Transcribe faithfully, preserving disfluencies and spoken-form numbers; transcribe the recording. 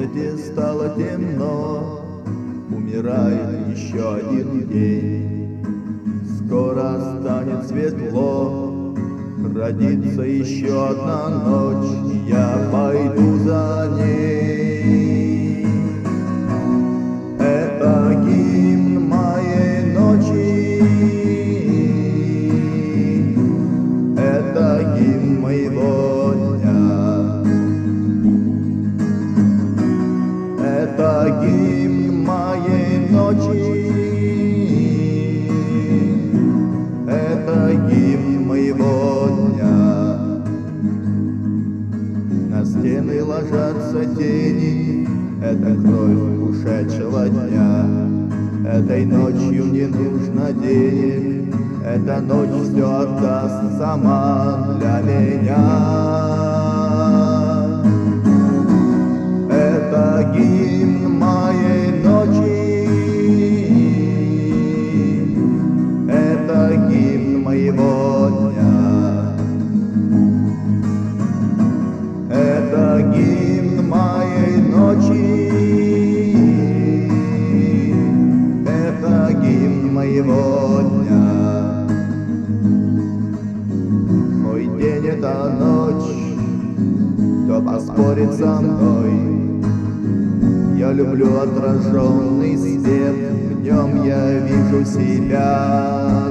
комнате стало темно, умирает еще один день. Скоро станет светло, родится еще одна ночь, и я пойду за ней. Это гимн моей ночи, это гимн моего дня, это гимн моей ночи, это гимн моего дня. На стены ложатся тени, это кровь ушедшего дня. Этой ночью не нужно денег, эта ночь все отдаст сама для меня. Это гимн моей ночи, это гимн моего дня, это гимн моей ночи, это гимн моего дня. Мой день — это ночь, кто поспорит со мной. Я люблю отраженный свет, в нем я вижу себя.